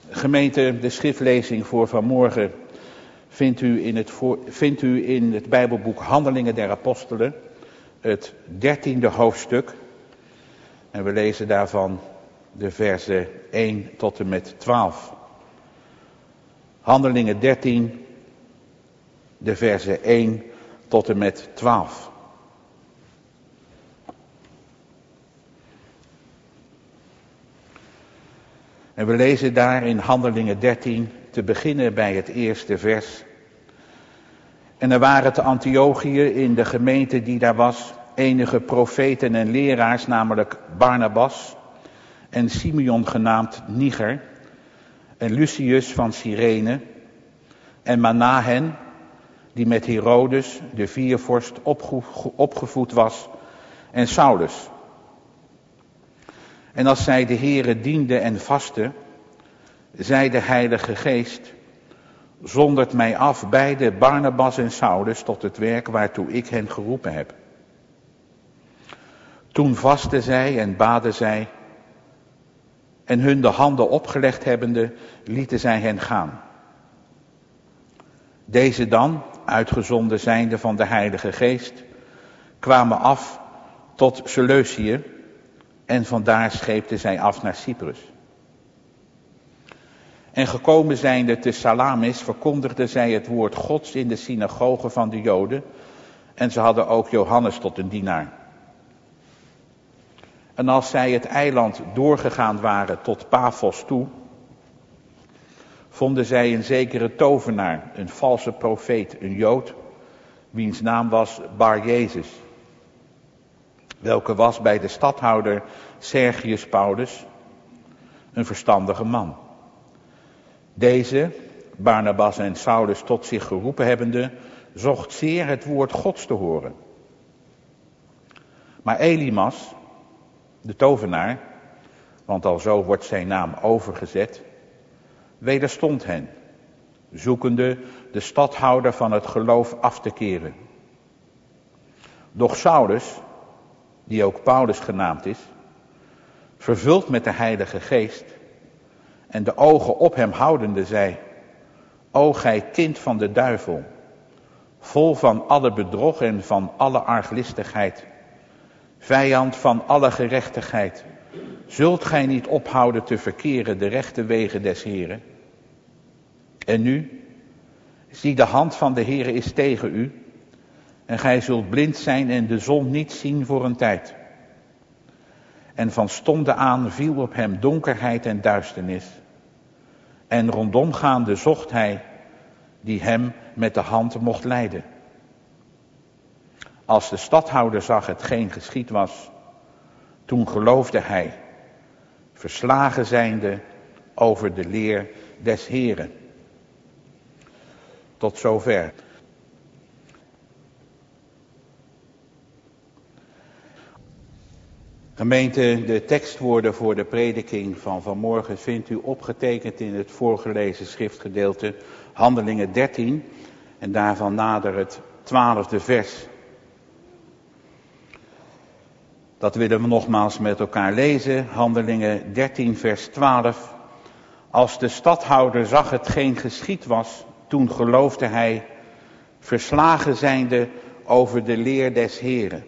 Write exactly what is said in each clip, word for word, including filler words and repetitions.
Gemeente, de schriftlezing voor vanmorgen vindt u in het, voor, vindt u in het Bijbelboek Handelingen der Apostelen, het dertiende hoofdstuk. En we lezen daarvan de versen één tot en met twaalf. Handelingen dertien, de versen één tot en met twaalf. En we lezen daar in Handelingen dertien, te beginnen bij het eerste vers. En er waren te Antiochië in de gemeente die daar was, enige profeten en leraars, namelijk Barnabas en Simeon genaamd Niger, en Lucius van Cyrene, en Manahen, die met Herodes, de viervorst, opge- opgevoed was, en Saulus. En als zij de Heere dienden en vasten, zei de Heilige Geest, zondert mij af beide Barnabas en Saulus tot het werk waartoe ik hen geroepen heb. Toen vasten zij en baden zij, en hun de handen opgelegd hebbende, lieten zij hen gaan. Deze dan, uitgezonden zijnde van de Heilige Geest, kwamen af tot Seleucië, en vandaar scheepten zij af naar Cyprus. En gekomen zijnde te Salamis verkondigden zij het woord Gods in de synagoge van de Joden, en ze hadden ook Johannes tot een dienaar. En als zij het eiland doorgegaan waren tot Paphos toe, vonden zij een zekere tovenaar, een valse profeet, een Jood, wiens naam was Bar Jezus, welke was bij de stadhouder Sergius Paulus een verstandige man. Deze, Barnabas en Saulus tot zich geroepen hebbende, zocht zeer het woord Gods te horen. Maar Elimas, de tovenaar, want al zo wordt zijn naam overgezet, wederstond hen, zoekende de stadhouder van het geloof af te keren. Doch Saulus, die ook Paulus genaamd is, vervuld met de Heilige Geest en de ogen op hem houdende, zei, O gij kind van de duivel, vol van alle bedrog en van alle arglistigheid, vijand van alle gerechtigheid, zult gij niet ophouden te verkeren de rechte wegen des Heren? En nu, zie, de hand van de Heere is tegen u, en gij zult blind zijn en de zon niet zien voor een tijd. En van stonden aan viel op hem donkerheid en duisternis. En rondomgaande zocht hij, die hem met de hand mocht leiden. Als de stadhouder zag hetgeen geschied was, toen geloofde hij, verslagen zijnde over de leer des Heren. Tot zover. Gemeente, de tekstwoorden voor de prediking van vanmorgen vindt u opgetekend in het voorgelezen schriftgedeelte Handelingen dertien en daarvan nader het twaalfde vers. Dat willen we nogmaals met elkaar lezen, Handelingen dertien vers twaalf. Als de stadhouder zag hetgeen geschied was, toen geloofde hij, verslagen zijnde over de leer des Heren.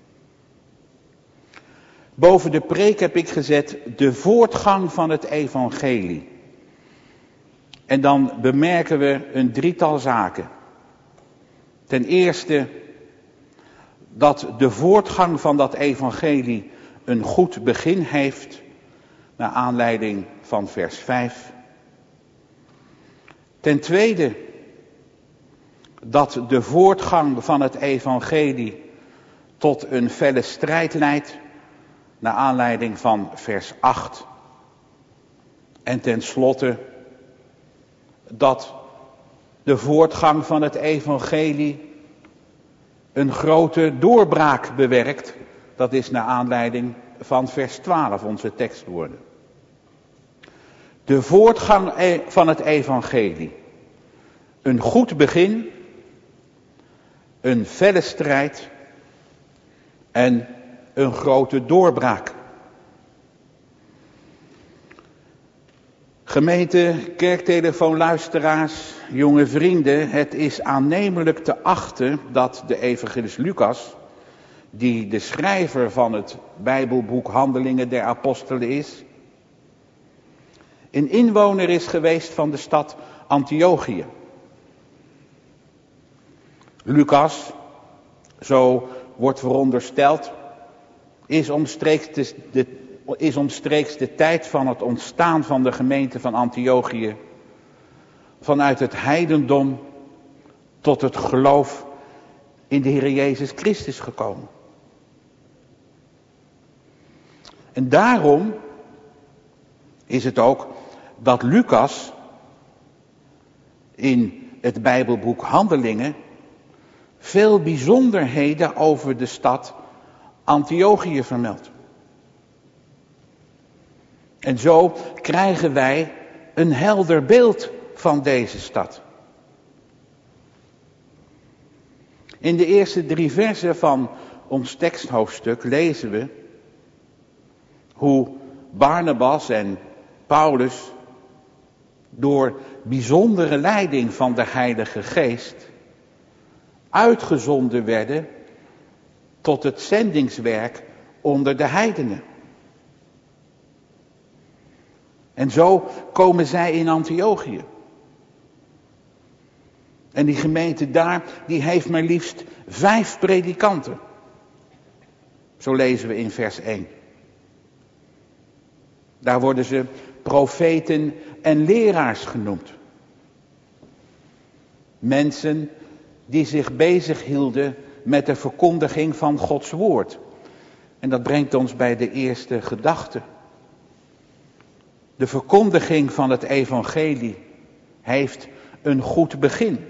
Boven de preek heb ik gezet de voortgang van het evangelie. En dan bemerken we een drietal zaken. Ten eerste dat de voortgang van dat evangelie een goed begin heeft, naar aanleiding van vers vijf. Ten tweede dat de voortgang van het evangelie tot een felle strijd leidt, naar aanleiding van vers acht. En tenslotte dat de voortgang van het evangelie een grote doorbraak bewerkt. Dat is naar aanleiding van vers twaalf, onze tekstwoorden. De voortgang van het evangelie. Een goed begin, een felle strijd en een grote doorbraak. Gemeente, kerktelefoonluisteraars, jonge vrienden, het is aannemelijk te achten dat de evangelist Lucas, die de schrijver van het Bijbelboek Handelingen der Apostelen is, een inwoner is geweest van de stad Antiochië. Lucas, zo wordt verondersteld, is omstreeks de, de, is omstreeks de tijd van het ontstaan van de gemeente van Antiochië vanuit het heidendom tot het geloof in de Heer Jezus Christus gekomen. En daarom is het ook dat Lucas in het Bijbelboek Handelingen veel bijzonderheden over de stad Antiochië vermeldt. En zo krijgen wij een helder beeld van deze stad. In de eerste drie versen van ons teksthoofdstuk lezen we hoe Barnabas en Paulus door bijzondere leiding van de Heilige Geest uitgezonden werden tot het zendingswerk onder de heidenen. En zo komen zij in Antiochië. En die gemeente daar, die heeft maar liefst vijf predikanten. Zo lezen we in vers één. Daar worden ze profeten en leraars genoemd. Mensen die zich bezighielden met de verkondiging van Gods woord. En dat brengt ons bij de eerste gedachte. De verkondiging van het evangelie heeft een goed begin.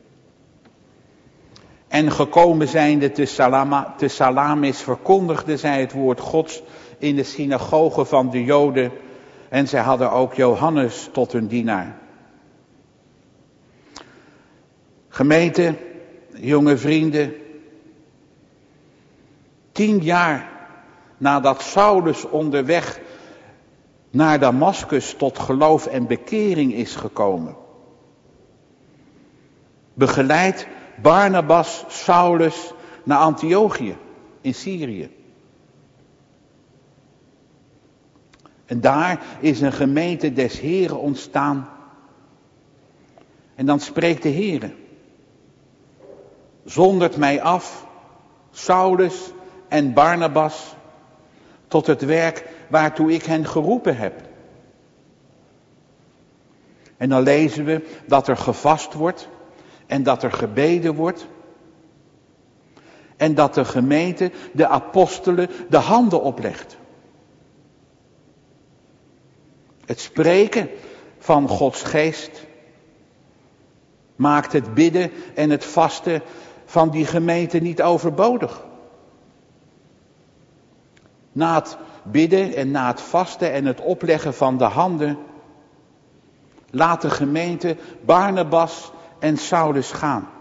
En gekomen zijnde te, Salama, te Salamis verkondigden zij het woord Gods in de synagoge van de Joden. En zij hadden ook Johannes tot hun dienaar. Gemeente, jonge vrienden. Tien jaar nadat Saulus onderweg naar Damaskus tot geloof en bekering is gekomen, begeleidt Barnabas Saulus naar Antiochië in Syrië. En daar is een gemeente des Heren ontstaan. En dan spreekt de Heere: zondert mij af, Saulus en Barnabas, tot het werk waartoe ik hen geroepen heb. En dan lezen we dat er gevast wordt en dat er gebeden wordt. En dat de gemeente de apostelen de handen oplegt. Het spreken van Gods geest maakt het bidden en het vasten van die gemeente niet overbodig. Na het bidden en na het vasten en het opleggen van de handen laat de gemeente Barnabas en Saulus gaan.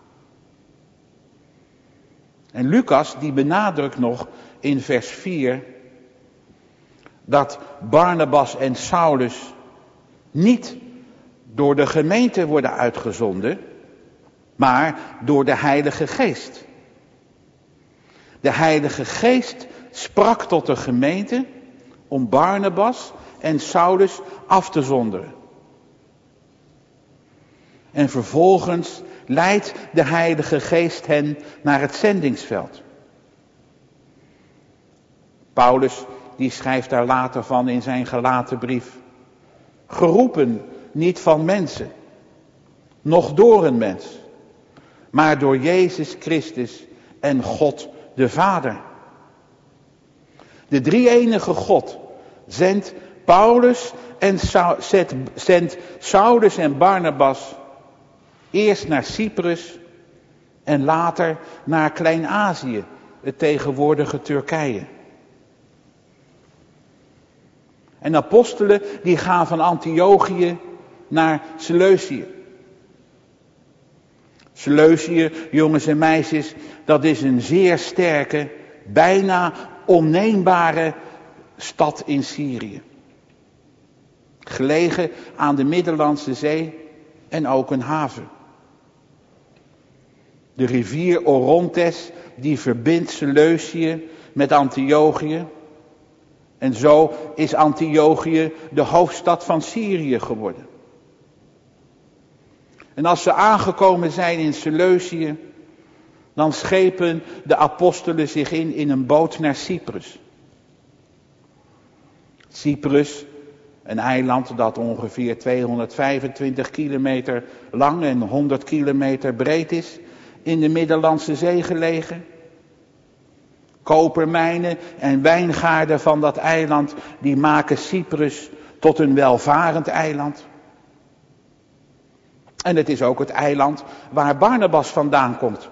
En Lucas die benadrukt nog in vers vier dat Barnabas en Saulus niet door de gemeente worden uitgezonden, maar door de Heilige Geest. De Heilige Geest sprak tot de gemeente om Barnabas en Saulus af te zonderen. En vervolgens leidt de Heilige Geest hen naar het zendingsveld. Paulus die schrijft daar later van in zijn Galatenbrief: geroepen niet van mensen, noch door een mens, maar door Jezus Christus en God de Vader. De drie-enige God zendt Paulus en Sa- zet, zendt Saulus en Barnabas eerst naar Cyprus en later naar Klein-Azië, het tegenwoordige Turkije. En apostelen die gaan van Antiochië naar Seleucië. Seleucië, jongens en meisjes, dat is een zeer sterke, bijna onneembare stad in Syrië. Gelegen aan de Middellandse Zee en ook een haven. De rivier Orontes die verbindt Seleucië met Antiochië. En zo is Antiochië de hoofdstad van Syrië geworden. En als ze aangekomen zijn in Seleucië, dan schepen de apostelen zich in in een boot naar Cyprus. Cyprus, een eiland dat ongeveer tweehonderdvijfentwintig kilometer lang en honderd kilometer breed is, in de Middellandse Zee gelegen. Kopermijnen en wijngaarden van dat eiland, die maken Cyprus tot een welvarend eiland. En het is ook het eiland waar Barnabas vandaan komt.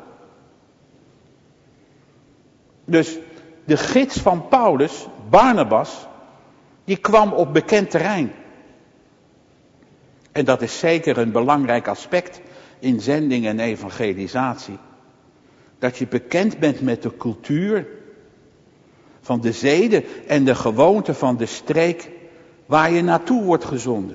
Dus de gids van Paulus, Barnabas, die kwam op bekend terrein. En dat is zeker een belangrijk aspect in zending en evangelisatie. Dat je bekend bent met de cultuur van de zeden en de gewoonten van de streek waar je naartoe wordt gezonden.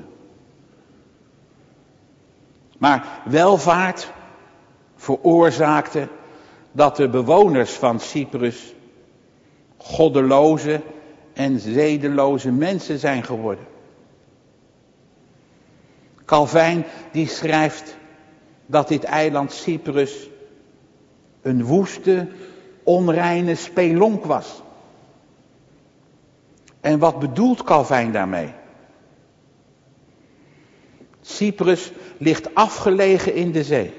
Maar welvaart veroorzaakte dat de bewoners van Cyprus goddeloze en zedeloze mensen zijn geworden. Calvijn die schrijft dat dit eiland Cyprus een woeste, onreine spelonk was. En wat bedoelt Calvijn daarmee? Cyprus ligt afgelegen in de zee.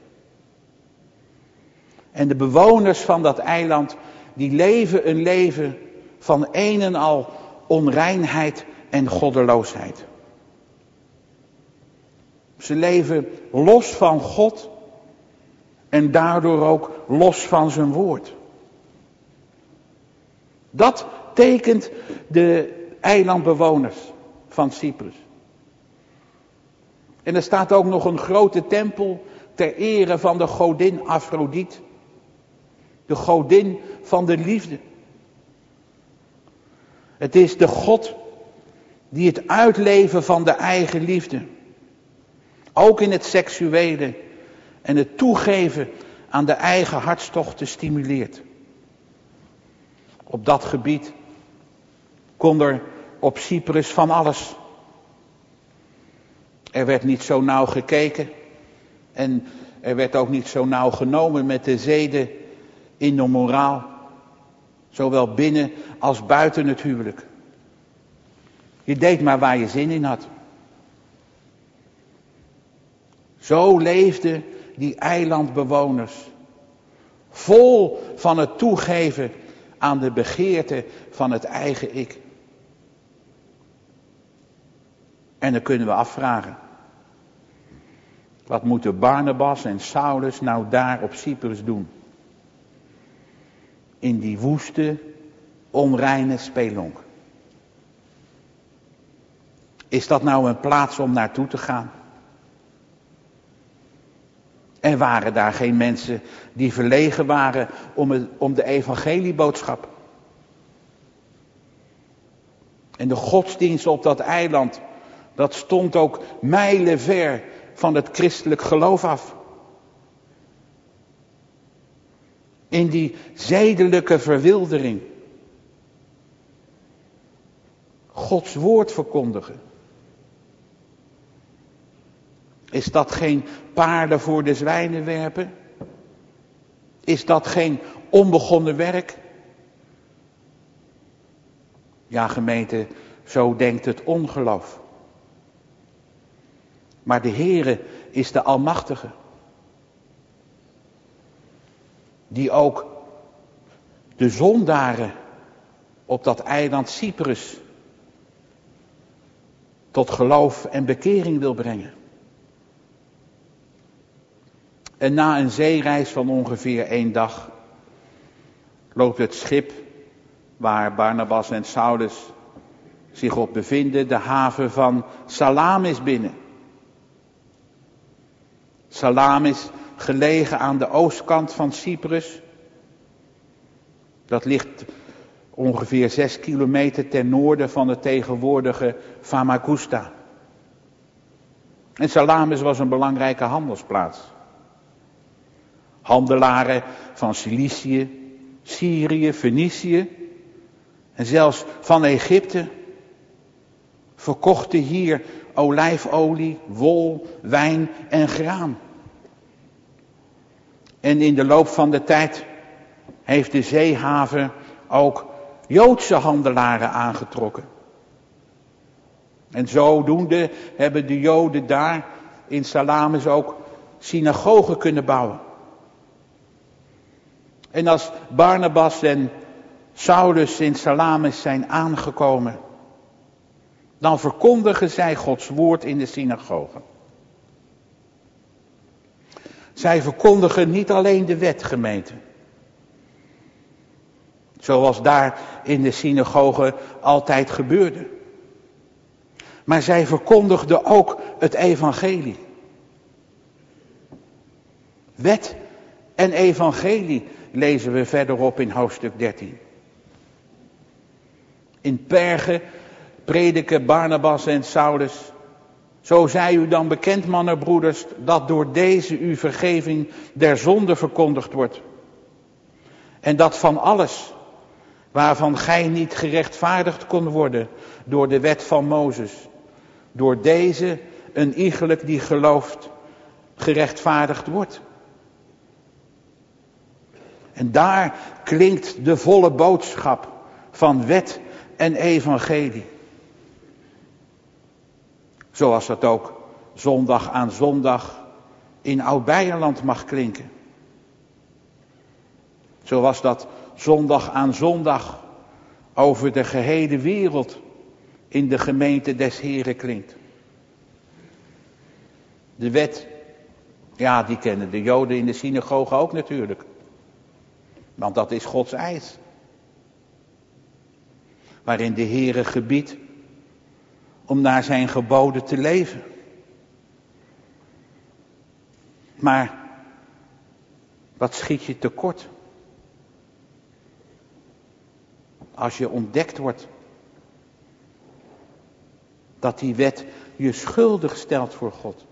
En de bewoners van dat eiland, die leven een leven van een en al onreinheid en goddeloosheid. Ze leven los van God en daardoor ook los van zijn woord. Dat tekent de eilandbewoners van Cyprus. En er staat ook nog een grote tempel ter ere van de godin Afrodite. De godin van de liefde. Het is de God die het uitleven van de eigen liefde, ook in het seksuele en het toegeven aan de eigen hartstochten stimuleert. Op dat gebied kon er op Cyprus van alles. Er werd niet zo nauw gekeken en er werd ook niet zo nauw genomen met de zeden in de moraal, zowel binnen als buiten het huwelijk. Je deed maar waar je zin in had. Zo leefden die eilandbewoners, vol van het toegeven aan de begeerte van het eigen ik. En dan kunnen we afvragen, wat moeten Barnabas en Saulus nou daar op Cyprus doen? In die woeste, onreine spelonk. Is dat nou een plaats om naartoe te gaan? En waren daar geen mensen die verlegen waren om, het, om de evangelieboodschap? En de godsdienst op dat eiland, dat stond ook mijlenver van het christelijk geloof af. In die zedelijke verwildering. Gods woord verkondigen. Is dat geen paarden voor de zwijnen werpen? Is dat geen onbegonnen werk? Ja, gemeente, zo denkt het ongeloof. Maar de Heere is de Almachtige. Die ook de zondaren op dat eiland Cyprus tot geloof en bekering wil brengen. En na een zeereis van ongeveer één dag loopt het schip waar Barnabas en Saulus zich op bevinden, de haven van Salamis binnen. Salamis, gelegen aan de oostkant van Cyprus. Dat ligt ongeveer zes kilometer ten noorden van het tegenwoordige Famagusta. En Salamis was een belangrijke handelsplaats. Handelaren van Cilicië, Syrië, Fenicië en zelfs van Egypte verkochten hier olijfolie, wol, wijn en graan. En in de loop van de tijd heeft de zeehaven ook Joodse handelaren aangetrokken. En zodoende hebben de Joden daar in Salamis ook synagogen kunnen bouwen. En als Barnabas en Saulus in Salamis zijn aangekomen, dan verkondigen zij Gods woord in de synagogen. Zij verkondigen niet alleen de wet, gemeente. Zoals daar in de synagogen altijd gebeurde. Maar zij verkondigden ook het evangelie. Wet en evangelie lezen we verderop in hoofdstuk dertien. In Perge prediken Barnabas en Saulus: zo zij u dan bekend, mannen, broeders, dat door deze u vergeving der zonde verkondigd wordt. En dat van alles waarvan gij niet gerechtvaardigd kon worden door de wet van Mozes, door deze een iegelijk die gelooft gerechtvaardigd wordt. En daar klinkt de volle boodschap van wet en evangelie. Zoals dat ook zondag aan zondag in Oud-Beierland mag klinken. Zoals dat zondag aan zondag over de gehele wereld in de gemeente des Heren klinkt. De wet, ja, die kennen de Joden in de synagoge ook natuurlijk. Want dat is Gods eis. Waarin de Heere gebiedt om naar zijn geboden te leven. Maar wat schiet je tekort? Als je ontdekt wordt dat die wet je schuldig stelt voor God.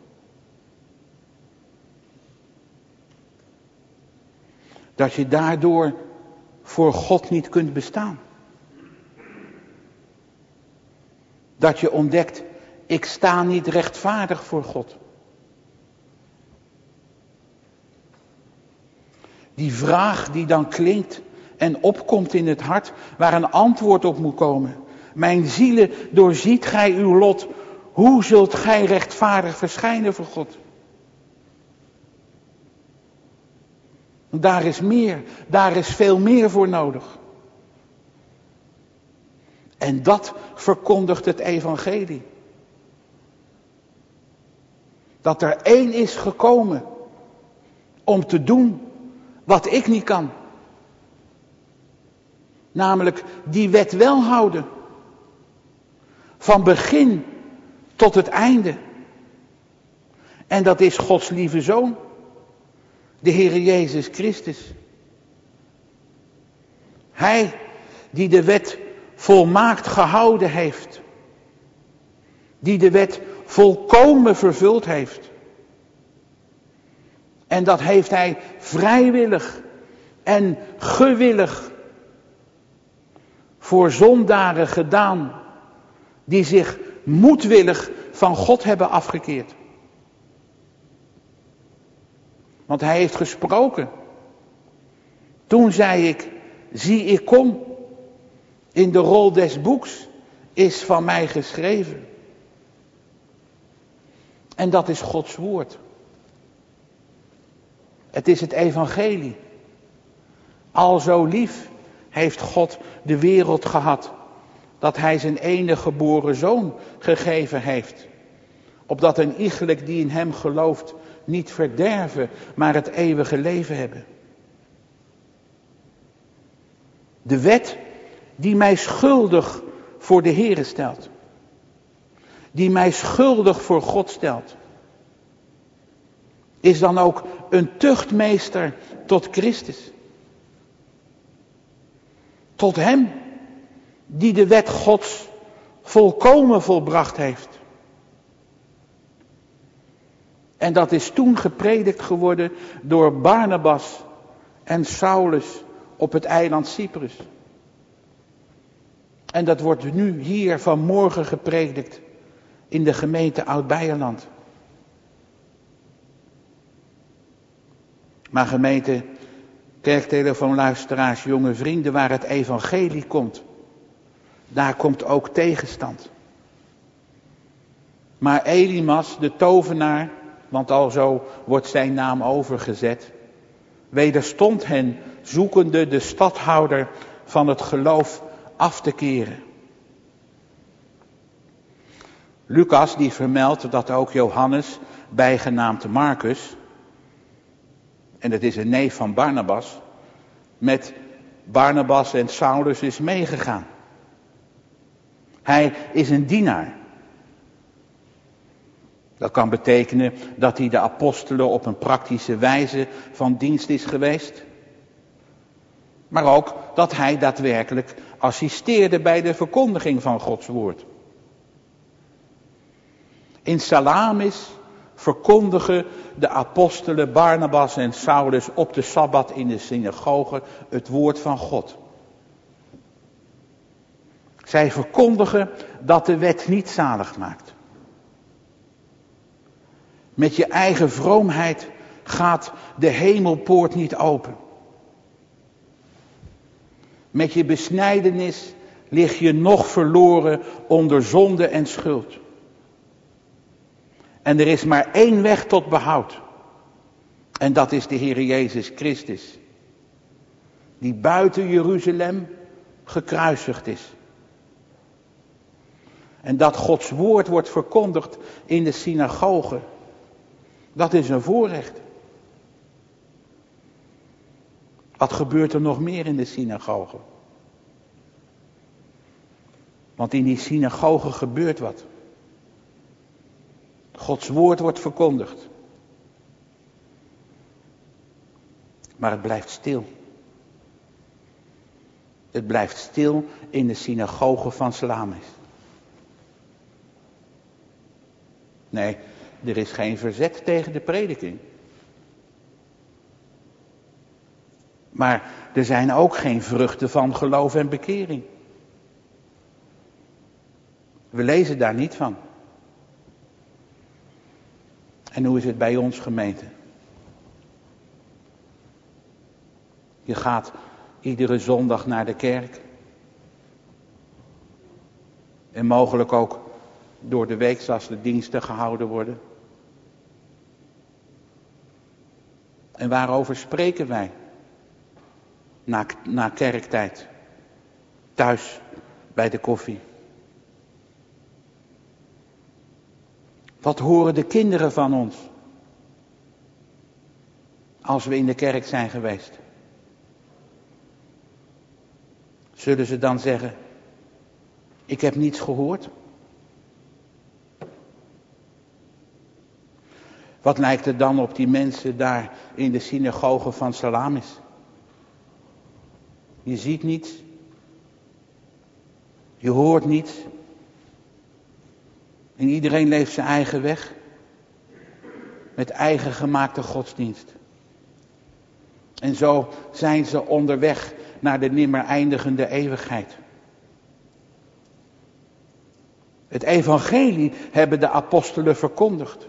Dat je daardoor voor God niet kunt bestaan. Dat je ontdekt, ik sta niet rechtvaardig voor God. Die vraag die dan klinkt en opkomt in het hart, waar een antwoord op moet komen. Mijn zielen, doorziet gij uw lot, hoe zult gij rechtvaardig verschijnen voor God? Daar is meer, daar is veel meer voor nodig. En dat verkondigt het evangelie. Dat er één is gekomen om te doen wat ik niet kan. Namelijk die wet wel houden. Van begin tot het einde. En dat is Gods lieve Zoon. De Heere Jezus Christus. Hij die de wet volmaakt gehouden heeft. Die de wet volkomen vervuld heeft. En dat heeft hij vrijwillig en gewillig voor zondaren gedaan. Die zich moedwillig van God hebben afgekeerd. Want hij heeft gesproken. Toen zei ik, zie ik kom. In de rol des boeks is van mij geschreven. En dat is Gods woord. Het is het evangelie. Al zo lief heeft God de wereld gehad, dat hij zijn enige geboren zoon gegeven heeft. Opdat een iegelijk die in hem gelooft niet verderven, maar het eeuwige leven hebben. De wet die mij schuldig voor de Heere stelt. Die mij schuldig voor God stelt. Is dan ook een tuchtmeester tot Christus. Tot hem die de wet Gods volkomen volbracht heeft. En dat is toen gepredikt geworden door Barnabas en Saulus op het eiland Cyprus. En dat wordt nu hier vanmorgen gepredikt in de gemeente Oud-Beierland. Maar gemeente, kerktelefoonluisteraars, jonge vrienden, waar het evangelie komt, daar komt ook tegenstand. Maar Elimas, de tovenaar, want al zo wordt zijn naam overgezet, wederstond hen, zoekende de stadhouder van het geloof af te keren. Lucas die vermeldt dat ook Johannes, bijgenaamd Marcus, en dat is een neef van Barnabas, met Barnabas en Saulus is meegegaan. Hij is een dienaar. Dat kan betekenen dat hij de apostelen op een praktische wijze van dienst is geweest. Maar ook dat hij daadwerkelijk assisteerde bij de verkondiging van Gods woord. In Salamis verkondigen de apostelen Barnabas en Saulus op de Sabbat in de synagoge het woord van God. Zij verkondigen dat de wet niet zalig maakt. Met je eigen vroomheid gaat de hemelpoort niet open. Met je besnijdenis lig je nog verloren onder zonde en schuld. En er is maar één weg tot behoud. En dat is de Heer Jezus Christus. Die buiten Jeruzalem gekruisigd is. En dat Gods woord wordt verkondigd in de synagoge. Dat is een voorrecht. Wat gebeurt er nog meer in de synagoge? Want in die synagoge gebeurt wat. Gods woord wordt verkondigd. Maar het blijft stil. Het blijft stil in de synagoge van Salamis. Nee, er is geen verzet tegen de prediking. Maar er zijn ook geen vruchten van geloof en bekering. We lezen daar niet van. En hoe is het bij ons, gemeente? Je gaat iedere zondag naar de kerk. En mogelijk ook door de week als de diensten gehouden worden. En waarover spreken wij? Na, na kerktijd. Thuis bij de koffie. Wat horen de kinderen van ons? Als we in de kerk zijn geweest. Zullen ze dan zeggen: ik heb niets gehoord? Wat lijkt er dan op die mensen daar in de synagoge van Salamis? Je ziet niets. Je hoort niets. En iedereen leeft zijn eigen weg. Met eigen gemaakte godsdienst. En zo zijn ze onderweg naar de nimmer eindigende eeuwigheid. Het evangelie hebben de apostelen verkondigd.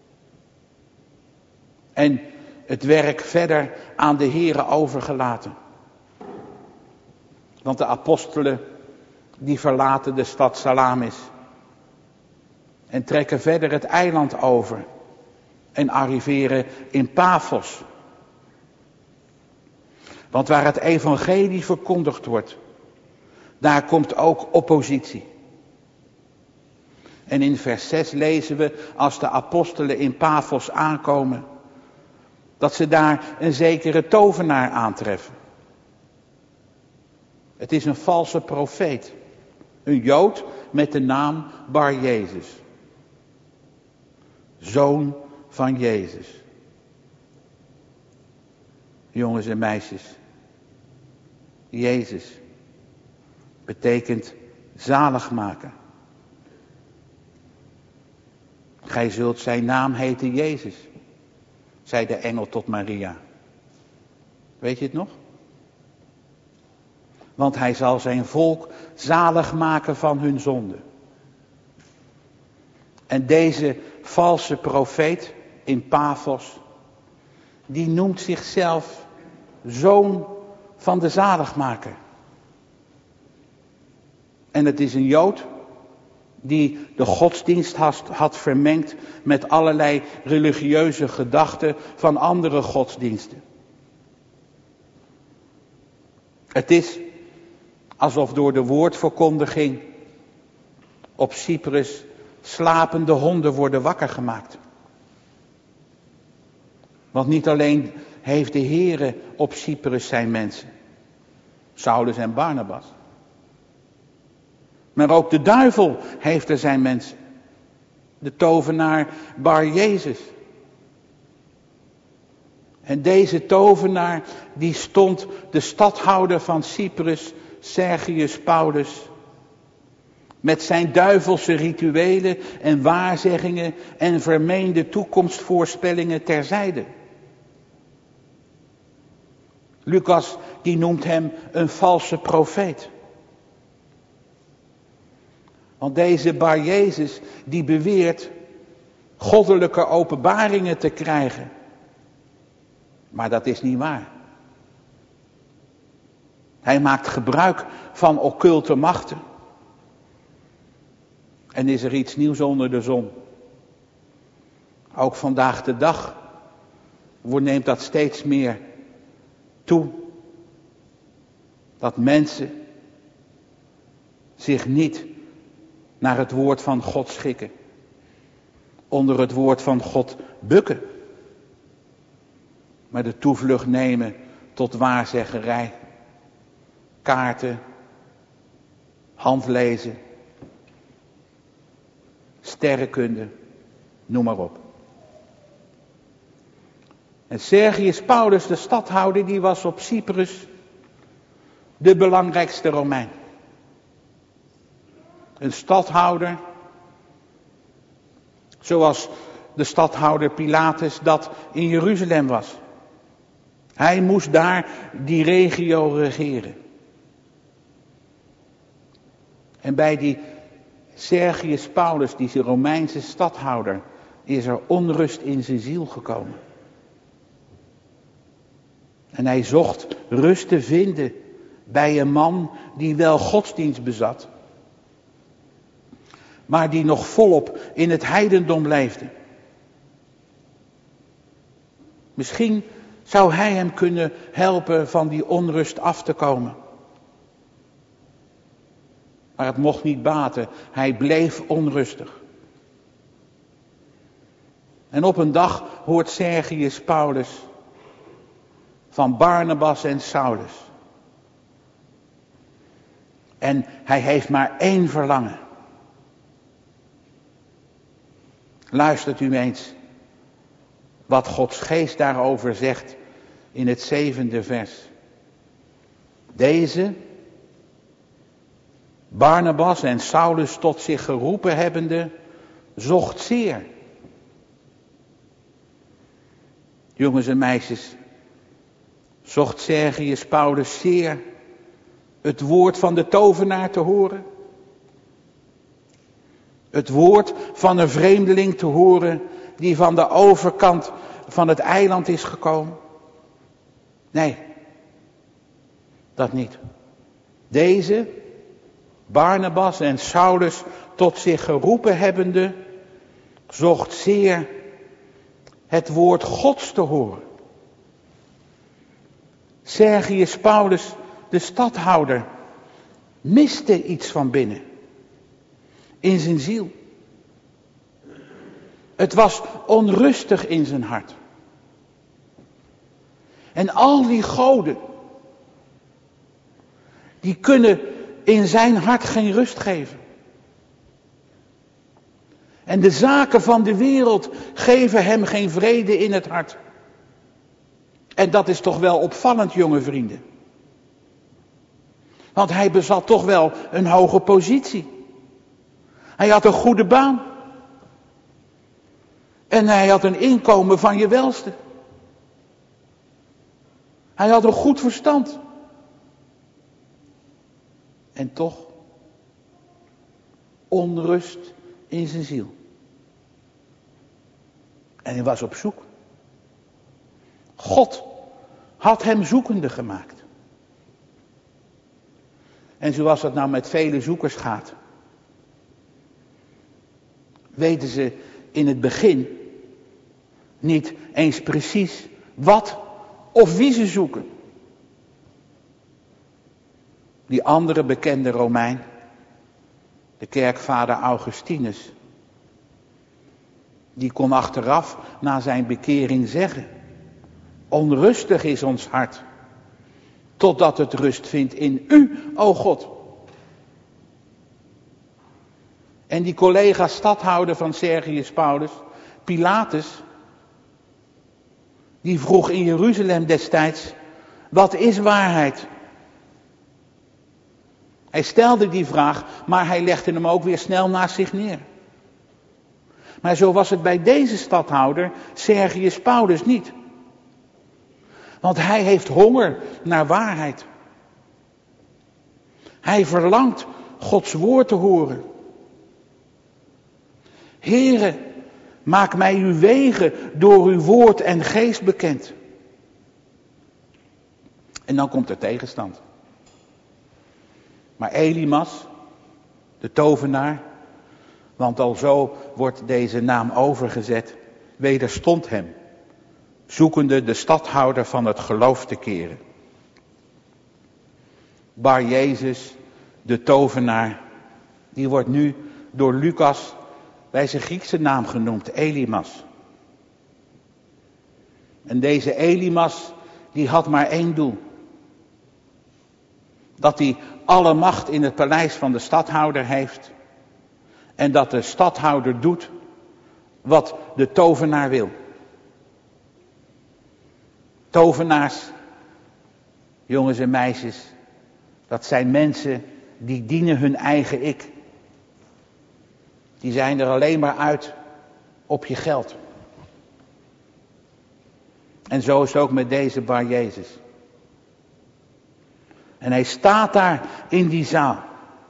En het werk verder aan de Here overgelaten. Want de apostelen die verlaten de stad Salamis. En trekken verder het eiland over. En arriveren in Paphos. Want waar het evangelie verkondigd wordt, daar komt ook oppositie. En in vers zes lezen we, als de apostelen in Paphos aankomen, dat ze daar een zekere tovenaar aantreffen. Het is een valse profeet. Een Jood met de naam Bar Jezus. Zoon van Jezus. Jongens en meisjes. Jezus. betekent zalig maken. Gij zult zijn naam heten Jezus, zei de engel tot Maria. Weet je het nog? Want hij zal zijn volk zalig maken van hun zonde. En deze valse profeet in Paphos, die noemt zichzelf zoon van de zaligmaker. En het is een Jood die de godsdienst had vermengd met allerlei religieuze gedachten van andere godsdiensten. Het is alsof door de woordverkondiging op Cyprus slapende honden worden wakker gemaakt. Want niet alleen heeft de Heere op Cyprus zijn mensen, Saulus en Barnabas, maar ook de duivel heeft er zijn mensen. De tovenaar Bar Jezus. En deze tovenaar die stond de stadhouder van Cyprus, Sergius Paulus, met zijn duivelse rituelen en waarzeggingen en vermeende toekomstvoorspellingen terzijde. Lucas die noemt hem een valse profeet. Want deze Bar Jezus die beweert goddelijke openbaringen te krijgen. Maar dat is niet waar. Hij maakt gebruik van occulte machten. En is er iets nieuws onder de zon. Ook vandaag de dag neemt dat steeds meer toe. Dat mensen zich niet naar het woord van God schikken. Onder het woord van God bukken. Maar de toevlucht nemen tot waarzeggerij. Kaarten. Handlezen. Sterrenkunde. Noem maar op. En Sergius Paulus, de stadhouder, die was op Cyprus de belangrijkste Romein. Een stadhouder, zoals de stadhouder Pilatus dat in Jeruzalem was. Hij moest daar die regio regeren. En bij die Sergius Paulus, die Romeinse stadhouder, is er onrust in zijn ziel gekomen. En hij zocht rust te vinden bij een man die wel godsdienst bezat, maar die nog volop in het heidendom leefde. Misschien zou hij hem kunnen helpen van die onrust af te komen. Maar het mocht niet baten, hij bleef onrustig. En op een dag hoort Sergius Paulus van Barnabas en Saulus. En hij heeft maar één verlangen. Luistert u eens wat Gods geest daarover zegt in het zevende vers. Deze, Barnabas en Saulus tot zich geroepen hebbende, zocht zeer. Jongens en meisjes, zocht Sergius Paulus zeer het woord van de tovenaar te horen? Het woord van een vreemdeling te horen die van de overkant van het eiland is gekomen? Nee, dat niet. Deze, Barnabas en Saulus tot zich geroepen hebbende, zocht zeer het woord Gods te horen. Sergius Paulus, de stadhouder, miste iets van binnen. In zijn ziel. Het was onrustig in zijn hart. En al die goden, die kunnen in zijn hart geen rust geven. En de zaken van de wereld geven hem geen vrede in het hart. En dat is toch wel opvallend, jonge vrienden. Want hij bezat toch wel een hoge positie. Hij had een goede baan. En hij had een inkomen van je welste. Hij had een goed verstand. En toch onrust in zijn ziel. En hij was op zoek. God had hem zoekende gemaakt. En zoals dat nou met vele zoekers gaat, weten ze in het begin niet eens precies wat of wie ze zoeken. Die andere bekende Romein, de kerkvader Augustinus, die kon achteraf na zijn bekering zeggen: onrustig is ons hart, totdat het rust vindt in u, o God. En die collega stadhouder van Sergius Paulus, Pilatus, die vroeg in Jeruzalem destijds: wat is waarheid? Hij stelde die vraag, maar hij legde hem ook weer snel naast zich neer. Maar zo was het bij deze stadhouder, Sergius Paulus, niet. Want hij heeft honger naar waarheid. Hij verlangt Gods woord te horen. Heere, maak mij uw wegen door uw woord en geest bekend. En dan komt er tegenstand. Maar Elimas, de tovenaar, want al zo wordt deze naam overgezet, wederstond hem, zoekende de stadhouder van het geloof te keren. Bar Jezus, de tovenaar, die wordt nu door Lucas bij zijn Griekse naam genoemd, Elimas. En deze Elimas, die had maar één doel. Dat hij alle macht in het paleis van de stadhouder heeft. En dat de stadhouder doet wat de tovenaar wil. Tovenaars, jongens en meisjes, dat zijn mensen die dienen hun eigen ik. Die zijn er alleen maar uit op je geld. En zo is het ook met deze Bar Jezus. En hij staat daar in die zaal.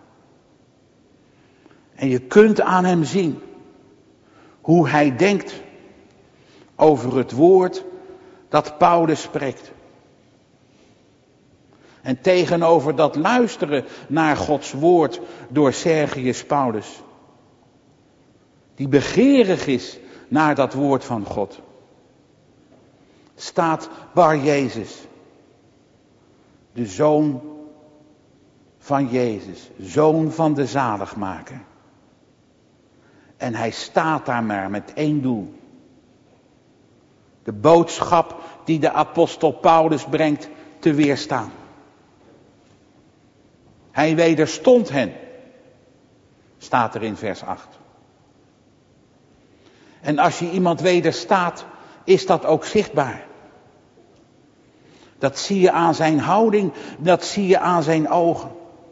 En je kunt aan hem zien hoe hij denkt over het woord dat Paulus spreekt. En tegenover dat luisteren naar Gods woord door Sergius Paulus, die begeerig is naar dat woord van God, staat Bar Jezus, de zoon van Jezus, zoon van de zaligmaker. En hij staat daar maar met één doel. De boodschap die de apostel Paulus brengt te weerstaan. Hij wederstond hen, staat er in vers acht. En als je iemand wederstaat, is dat ook zichtbaar. Dat zie je aan zijn houding, dat zie je aan zijn ogen.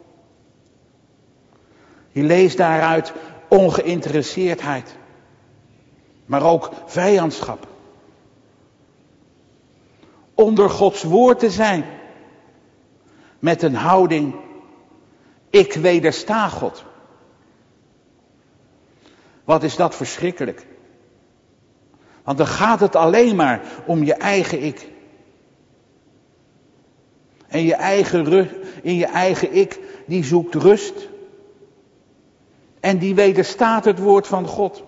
Je leest daaruit ongeïnteresseerdheid, maar ook vijandschap. Onder Gods woord te zijn, met een houding, ik wedersta God. Wat is dat verschrikkelijk. Want dan gaat het alleen maar om je eigen ik. En je eigen rust, in je eigen ik, die zoekt rust. En die wederstaat het woord van God.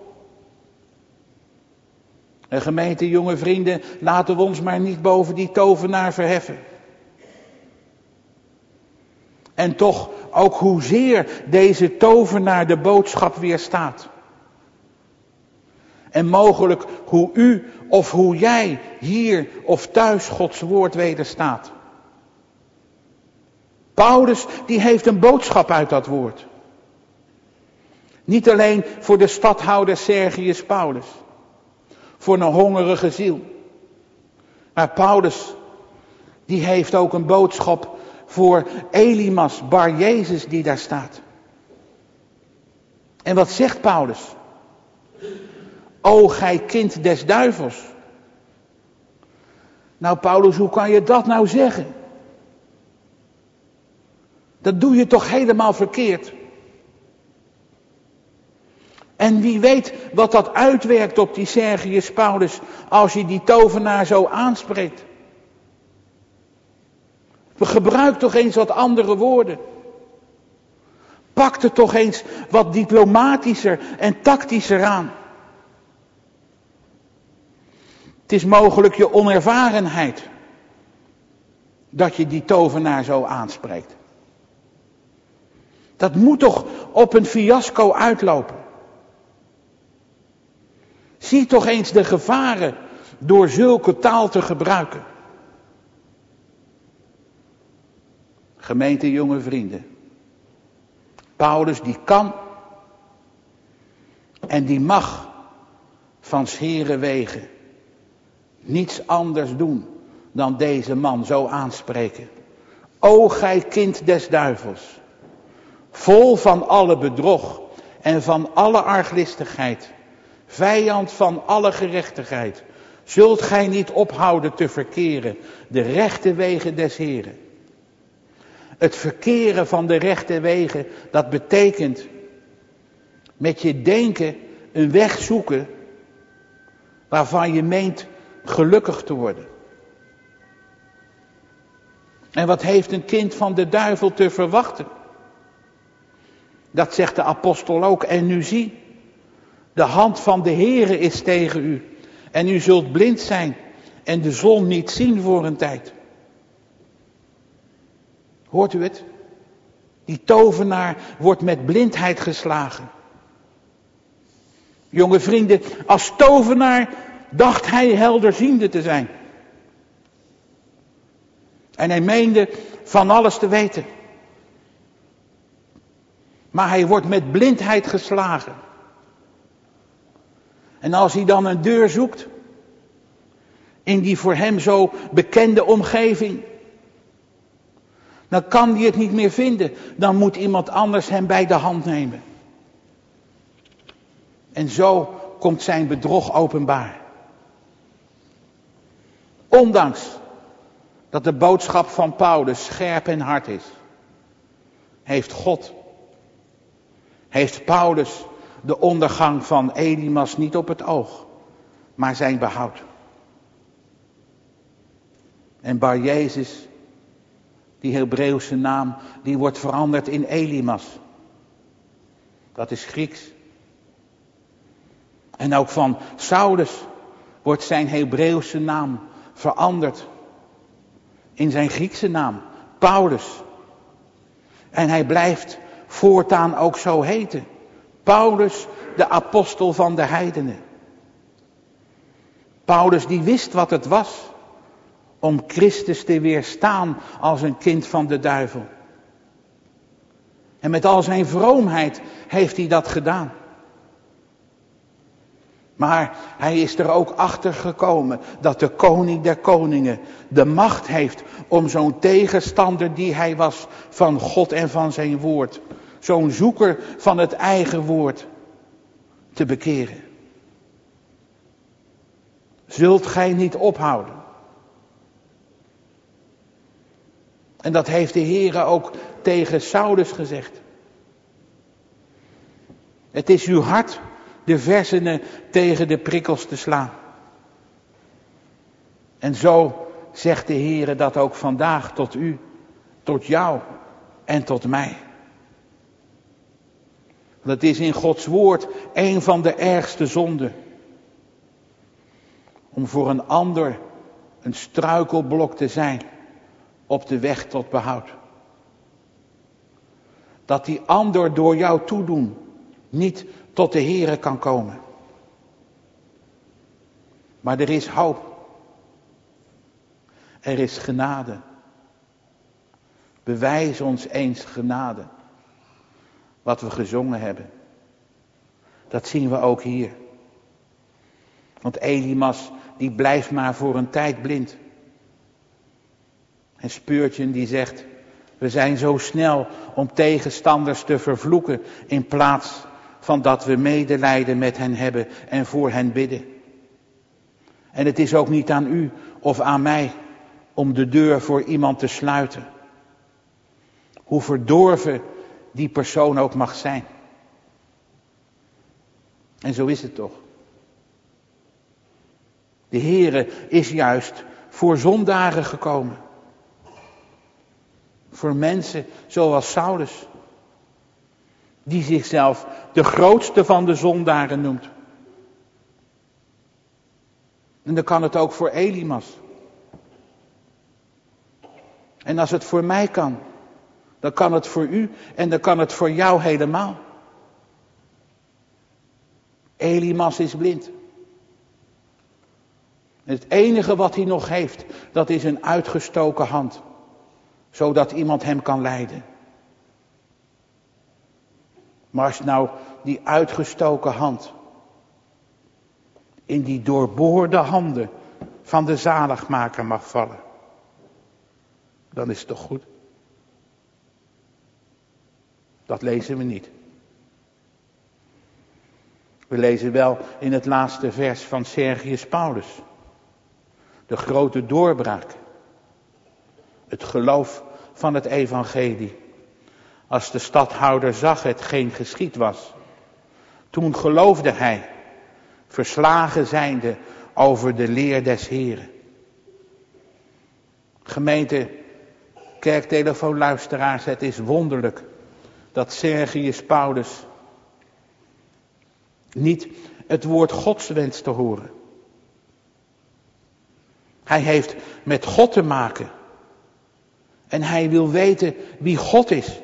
En gemeente, jonge vrienden, laten we ons maar niet boven die tovenaar verheffen. En toch ook hoezeer deze tovenaar de boodschap weerstaat. En mogelijk hoe u of hoe jij hier of thuis Gods woord wederstaat. Paulus, die heeft een boodschap uit dat woord. Niet alleen voor de stadhouder Sergius Paulus. Voor een hongerige ziel. Maar Paulus, die heeft ook een boodschap voor Elimas, Bar Jezus die daar staat. En wat zegt Paulus? O gij kind des duivels. Nou Paulus, hoe kan je dat nou zeggen? Dat doe je toch helemaal verkeerd. En wie weet wat dat uitwerkt op die Sergius Paulus als je die tovenaar zo aanspreekt. Gebruik toch eens wat andere woorden. Pak er toch eens wat diplomatischer en tactischer aan. Het is mogelijk je onervarenheid dat je die tovenaar zo aanspreekt. Dat moet toch op een fiasco uitlopen. Zie toch eens de gevaren door zulke taal te gebruiken. Gemeente jonge vrienden. Paulus die kan en die mag van 's Heren wegen niets anders doen dan deze man zo aanspreken. O gij kind des duivels, vol van alle bedrog en van alle arglistigheid, vijand van alle gerechtigheid, zult gij niet ophouden te verkeren de rechte wegen des Heren. Het verkeren van de rechte wegen, dat betekent met je denken een weg zoeken waarvan je meent gelukkig te worden. En wat heeft een kind van de duivel te verwachten? Dat zegt de apostel ook. En nu zie, de hand van de Heere is tegen u. En u zult blind zijn en de zon niet zien voor een tijd. Hoort u het? Die tovenaar wordt met blindheid geslagen. Jonge vrienden, als tovenaar dacht hij helderziende te zijn. En hij meende van alles te weten. Maar hij wordt met blindheid geslagen. En als hij dan een deur zoekt, in die voor hem zo bekende omgeving, dan kan hij het niet meer vinden. Dan moet iemand anders hem bij de hand nemen. En zo komt zijn bedrog openbaar. Ondanks dat de boodschap van Paulus scherp en hard is, heeft God, heeft Paulus de ondergang van Elimas niet op het oog, maar zijn behoud. En Bar Jezus, die Hebreeuwse naam, die wordt veranderd in Elimas. Dat is Grieks. En ook van Saulus wordt zijn Hebreeuwse naam veranderd in zijn Griekse naam, Paulus. En hij blijft voortaan ook zo heten. Paulus, de apostel van de heidenen. Paulus die wist wat het was om Christus te weerstaan als een kind van de duivel. En met al zijn vroomheid heeft hij dat gedaan. Maar hij is er ook achter gekomen dat de koning der koningen de macht heeft om zo'n tegenstander die hij was van God en van zijn woord, zo'n zoeker van het eigen woord, te bekeren. Zult gij niet ophouden? En dat heeft de Heere ook tegen Saulus gezegd. Het is uw hart de versenen tegen de prikkels te slaan. En zo zegt de Heere dat ook vandaag tot u, tot jou en tot mij. Dat is in Gods woord een van de ergste zonden. Om voor een ander een struikelblok te zijn op de weg tot behoud. Dat die ander door jouw toedoen niet tot de Heere kan komen. Maar er is hoop. Er is genade. Bewijs ons eens genade. Wat we gezongen hebben. Dat zien we ook hier. Want Elimas die blijft maar voor een tijd blind. En Speurtje die zegt, We zijn zo snel om tegenstanders te vervloeken in plaats van dat we medelijden met hen hebben en voor hen bidden. En het is ook niet aan u of aan mij om de deur voor iemand te sluiten. Hoe verdorven die persoon ook mag zijn. En zo is het toch. De Heere is juist voor zondaren gekomen. Voor mensen zoals Saulus. Die zichzelf de grootste van de zondaren noemt. En dan kan het ook voor Elimas. En als het voor mij kan, dan kan het voor u en dan kan het voor jou helemaal. Elimas is blind. En het enige wat hij nog heeft, dat is een uitgestoken hand. Zodat iemand hem kan leiden. Maar als nou die uitgestoken hand in die doorboorde handen van de zaligmaker mag vallen, dan is het toch goed? Dat lezen we niet. We lezen wel in het laatste vers van Sergius Paulus. De grote doorbraak. Het geloof van het evangelie. Als de stadhouder zag hetgeen geschied was. Toen geloofde hij, verslagen zijnde over de leer des Heren. Gemeente, kerktelefoonluisteraars, het is wonderlijk dat Sergius Paulus niet het woord Gods wenst te horen. Hij heeft met God te maken. En hij wil weten wie God is.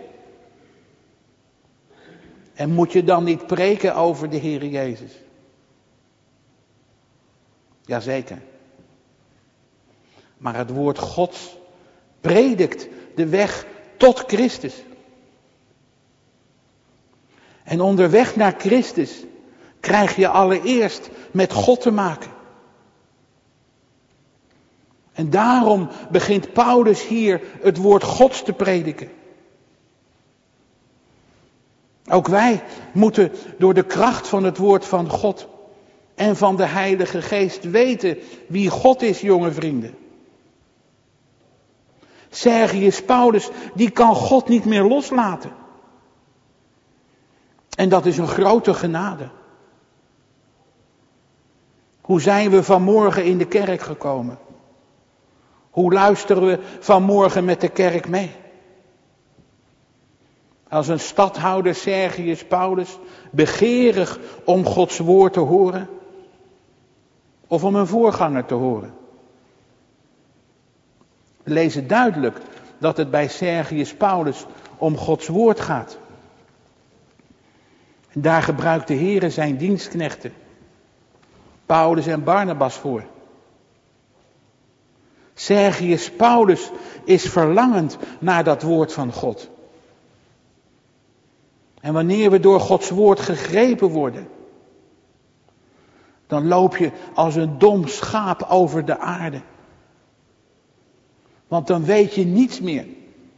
En moet je dan niet preken over de Heer Jezus? Jazeker. Maar het woord Gods predikt de weg tot Christus. En onderweg naar Christus krijg je allereerst met God te maken. En daarom begint Paulus hier het woord Gods te prediken. Ook wij moeten door de kracht van het woord van God en van de Heilige Geest weten wie God is, jonge vrienden. Sergius Paulus, die kan God niet meer loslaten. En dat is een grote genade. Hoe zijn we vanmorgen in de kerk gekomen? Hoe luisteren we vanmorgen met de kerk mee? Als een stadhouder Sergius Paulus, begeerig om Gods woord te horen? Of om een voorganger te horen? We lezen duidelijk dat het bij Sergius Paulus om Gods woord gaat. En daar gebruikt de Heere zijn dienstknechten, Paulus en Barnabas, voor. Sergius Paulus is verlangend naar dat woord van God. En wanneer we door Gods woord gegrepen worden, dan loop je als een dom schaap over de aarde. Want dan weet je niets meer.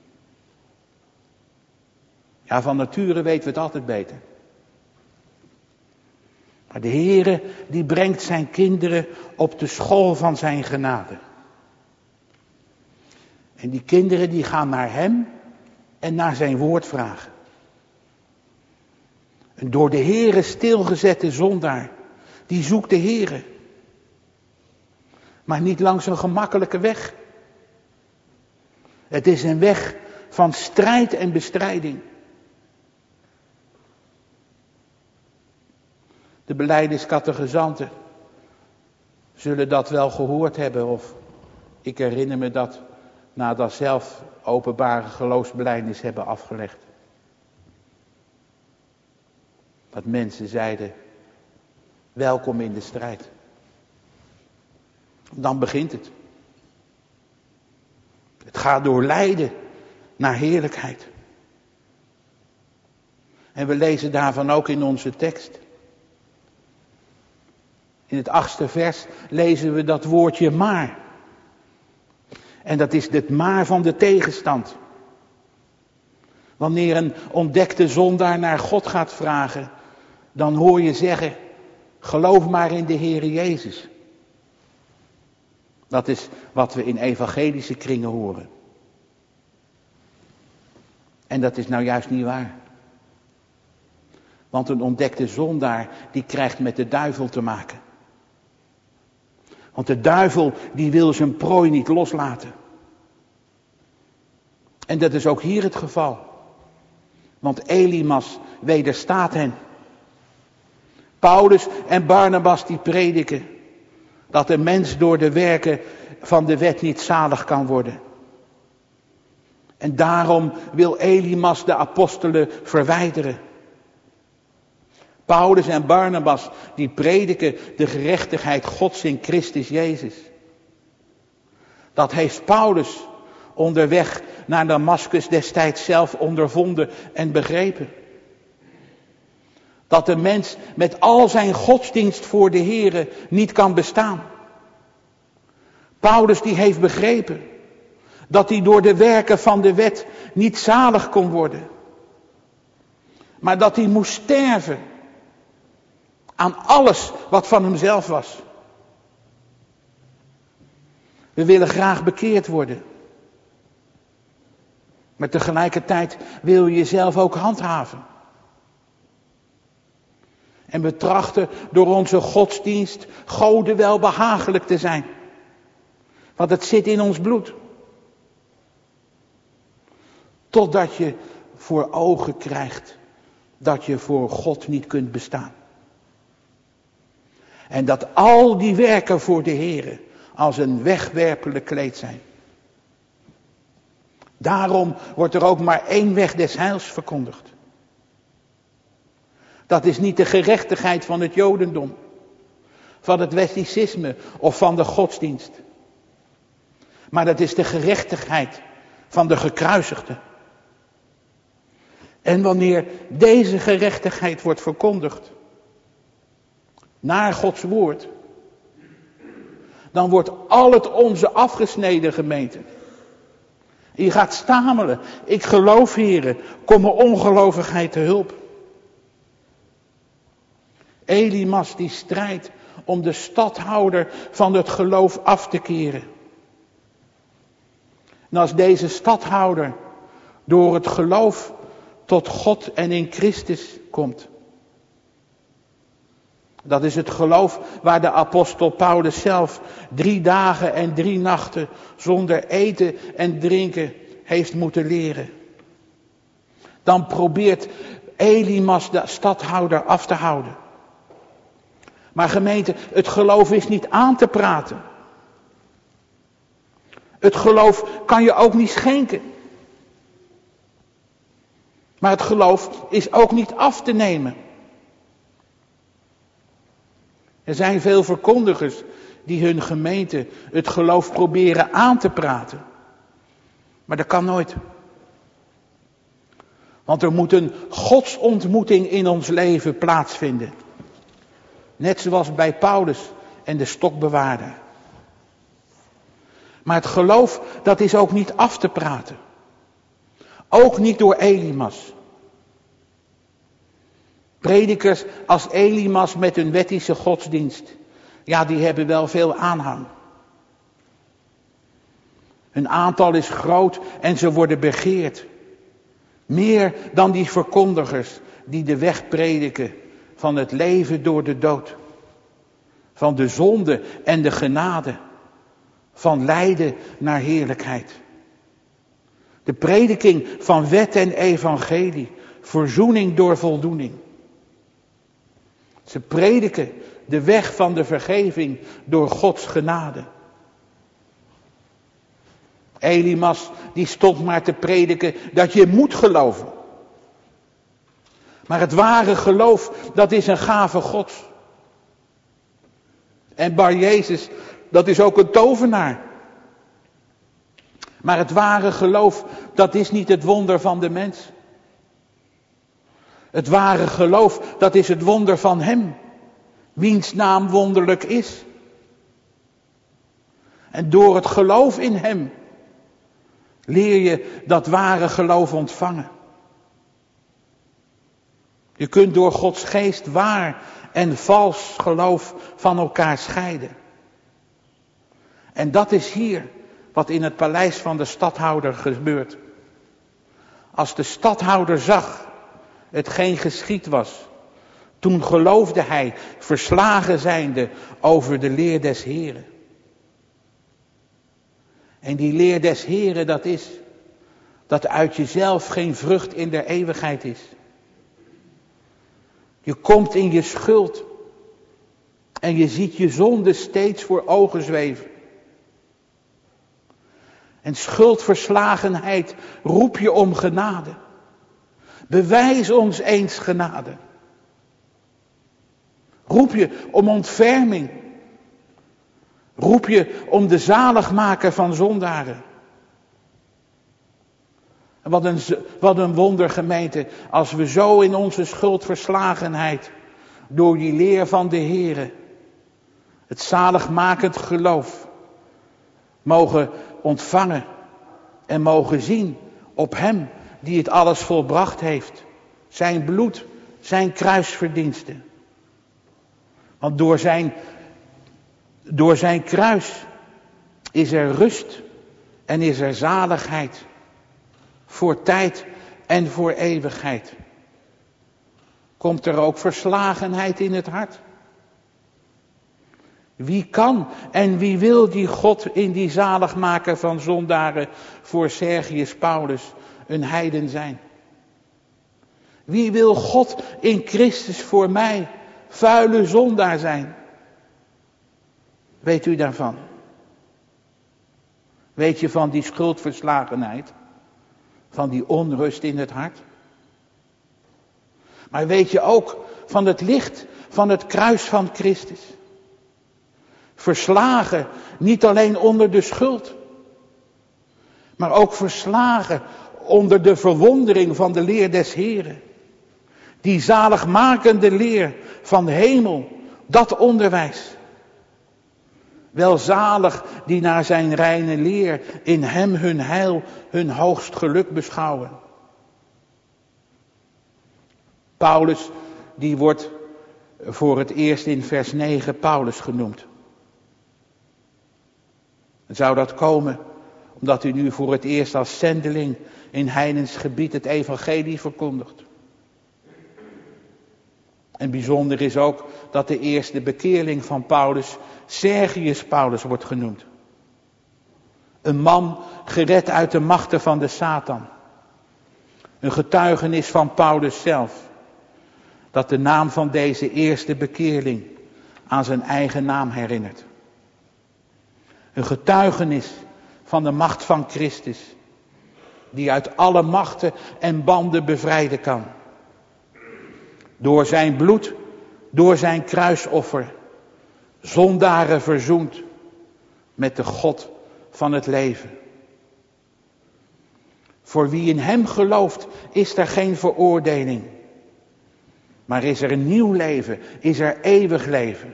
Ja, van nature weten we het altijd beter. Maar de Heere, die brengt zijn kinderen op de school van zijn genade. En die kinderen die gaan naar hem en naar zijn woord vragen. Een door de Heere stilgezette zondaar, die zoekt de Heere. Maar niet langs een gemakkelijke weg. Het is een weg van strijd en bestrijding. De belijdeniscategizanten zullen dat wel gehoord hebben, of ik herinner me dat nadat zelf openbare geloofsbelijdenis hebben afgelegd. Dat mensen zeiden, welkom in de strijd. Dan begint het. Het gaat door lijden naar heerlijkheid. En we lezen daarvan ook in onze tekst. In het achtste vers lezen we dat woordje maar. En dat is het maar van de tegenstand. Wanneer een ontdekte zondaar naar God gaat vragen, dan hoor je zeggen, geloof maar in de Heere Jezus. Dat is wat we in evangelische kringen horen. En dat is nou juist niet waar. Want een ontdekte zondaar, die krijgt met de duivel te maken. Want de duivel, die wil zijn prooi niet loslaten. En dat is ook hier het geval. Want Elymas wederstaat hen. Paulus en Barnabas die prediken dat de mens door de werken van de wet niet zalig kan worden. En daarom wil Elymas de apostelen verwijderen. Paulus en Barnabas die prediken de gerechtigheid Gods in Christus Jezus. Dat heeft Paulus onderweg naar Damaskus destijds zelf ondervonden en begrepen. Dat de mens met al zijn godsdienst voor de Here niet kan bestaan. Paulus die heeft begrepen dat hij door de werken van de wet niet zalig kon worden. Maar dat hij moest sterven aan alles wat van hemzelf was. We willen graag bekeerd worden. Maar tegelijkertijd wil je jezelf ook handhaven. En we trachten door onze godsdienst Goden wel behagelijk te zijn. Want het zit in ons bloed. Totdat je voor ogen krijgt dat je voor God niet kunt bestaan. En dat al die werken voor de Here als een wegwerpelijk kleed zijn. Daarom wordt er ook maar één weg des heils verkondigd. Dat is niet de gerechtigheid van het Jodendom, van het Westicisme of van de godsdienst. Maar dat is de gerechtigheid van de gekruisigde. En wanneer deze gerechtigheid wordt verkondigd naar Gods woord, dan wordt al het onze afgesneden, gemeente. Je gaat stamelen. Ik geloof, Heere, kom mijn ongelovigheid te hulp. Elymas die strijdt om de stadhouder van het geloof af te keren. En als deze stadhouder door het geloof tot God en in Christus komt. Dat is het geloof waar de apostel Paulus zelf drie dagen en drie nachten zonder eten en drinken heeft moeten leren. Dan probeert Elymas de stadhouder af te houden. Maar gemeente, het geloof is niet aan te praten. Het geloof kan je ook niet schenken. Maar het geloof is ook niet af te nemen. Er zijn veel verkondigers die hun gemeente het geloof proberen aan te praten. Maar dat kan nooit. Want er moet een godsontmoeting in ons leven plaatsvinden. Net zoals bij Paulus en de stokbewaarder. Maar het geloof, dat is ook niet af te praten. Ook niet door Elymas. Predikers als Elymas met hun wettische godsdienst, ja, die hebben wel veel aanhang. Hun aantal is groot en ze worden begeerd. Meer dan die verkondigers die de weg prediken van het leven door de dood. Van de zonde en de genade. Van lijden naar heerlijkheid. De prediking van wet en evangelie. Verzoening door voldoening. Ze prediken de weg van de vergeving door Gods genade. Elymas die stond maar te prediken dat je moet geloven. Maar het ware geloof, dat is een gave Gods. En Bar Jezus, dat is ook een tovenaar. Maar het ware geloof, dat is niet het wonder van de mens. Het ware geloof, dat is het wonder van Hem, wiens naam wonderlijk is. En door het geloof in Hem leer je dat ware geloof ontvangen. Je kunt door Gods geest waar en vals geloof van elkaar scheiden. En dat is hier wat in het paleis van de stadhouder gebeurt. Als de stadhouder zag hetgeen geschied was, toen geloofde hij, verslagen zijnde over de leer des Heren. En die leer des Heren, dat is dat uit jezelf geen vrucht in der eeuwigheid is. Je komt in je schuld en je ziet je zonde steeds voor ogen zweven. En schuldverslagenheid roep je om genade. Bewijs ons eens genade. Roep je om ontferming. Roep je om de zaligmaker van zondaren. Wat een, wat een wonder, gemeente, als we zo in onze schuldverslagenheid door die leer van de Heere het zaligmakend geloof mogen ontvangen en mogen zien op Hem die het alles volbracht heeft. Zijn bloed, zijn kruisverdiensten. Want door zijn, door zijn kruis is er rust en is er zaligheid. Voor tijd en voor eeuwigheid. Komt er ook verslagenheid in het hart? Wie kan en wie wil die God in die zaligmaker van zondaren voor Sergius Paulus een heiden zijn? Wie wil God in Christus voor mij vuile zondaar zijn? Weet u daarvan? Weet je van die schuldverslagenheid? Van die onrust in het hart? Maar weet je ook van het licht van het kruis van Christus? Verslagen, niet alleen onder de schuld, maar ook verslagen onder de verwondering van de leer des Heren. Die zaligmakende leer van de hemel, dat onderwijs. Welzalig die naar zijn reine leer in hem hun heil, hun hoogst geluk beschouwen. Paulus, die wordt voor het eerst in vers negen Paulus genoemd. Zou dat komen omdat u nu voor het eerst als zendeling in heidens gebied het evangelie verkondigt? En bijzonder is ook dat de eerste bekeerling van Paulus Sergius Paulus wordt genoemd. Een man gered uit de machten van de Satan. Een getuigenis van Paulus zelf. Dat de naam van deze eerste bekeerling aan zijn eigen naam herinnert. Een getuigenis van de macht van Christus. Die uit alle machten en banden bevrijden kan. Door zijn bloed, door zijn kruisoffer. Zondaren verzoend met de God van het leven. Voor wie in hem gelooft is er geen veroordeling. Maar is er een nieuw leven, is er eeuwig leven.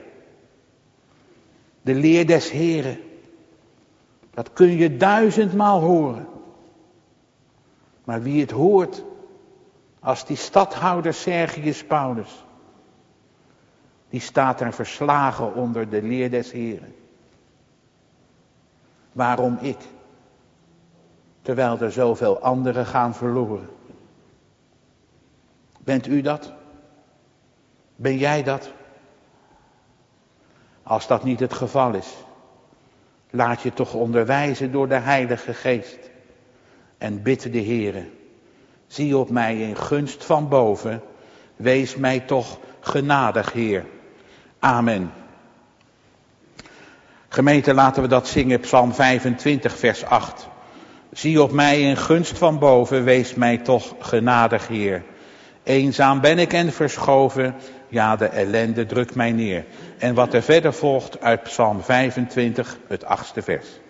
De leer des Heren. Dat kun je duizendmaal horen. Maar wie het hoort, als die stadhouder Sergius Paulus, die staat er verslagen onder de leer des Heren. Waarom ik? Terwijl er zoveel anderen gaan verloren. Bent u dat? Ben jij dat? Als dat niet het geval is, laat je toch onderwijzen door de Heilige Geest. En bid de Heere, zie op mij in gunst van boven, wees mij toch genadig, Heer. Amen. Gemeente, laten we dat zingen, Psalm vijfentwintig, vers acht. Zie op mij in gunst van boven, wees mij toch genadig, Heer. Eenzaam ben ik en verschoven, ja, de ellende drukt mij neer. En wat er verder volgt uit Psalm vijfentwintig, het achtste vers.